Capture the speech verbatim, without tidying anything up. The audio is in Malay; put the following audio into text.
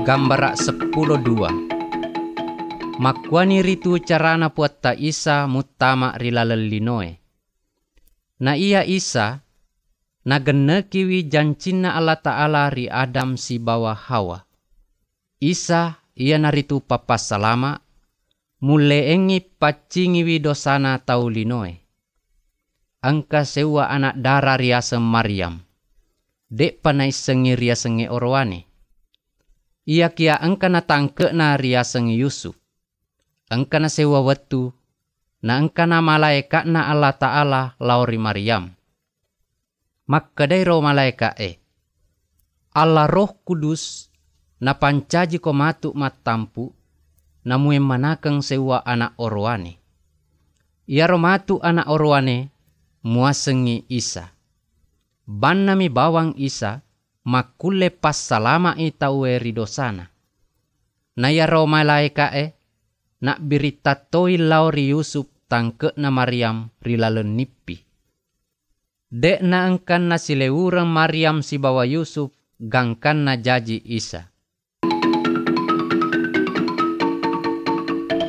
Gambara sepuluh dua. Makwani ritu carana puatta Isa mutama rilalelinoe. Na iya Isa na gennekiwi jancinna Allah Ta'ala ri Adam si bawa Hawa. Isa ia naritu papas salama mule engi pacingiwi dosana taulinoe. Angka sewa anak dara riasa Maryam. Dek panai sengi riasengi orwane. Ia kia angka na tangke na riasengi Yusuf. Angka na sewa wetu. Na angka na malaika na Allah Ta'ala lauri Maryam. Maka dairo malaika e. Allah Roh Kudus na pancaji ko matu matampu. Na mue manakang sewa anak orwane. Ia romatu anak orwane. Muasengi Isa. Ban nami bawang Isa. Makule pas salama itaue ridosana. Na ya ro malaika e. Nak berita toi lauri Yusuf tangke na Maryam rilalen nipi. Dek na engkan na sileuran Maryam si bawa Yusuf gangkan na jaji Isa.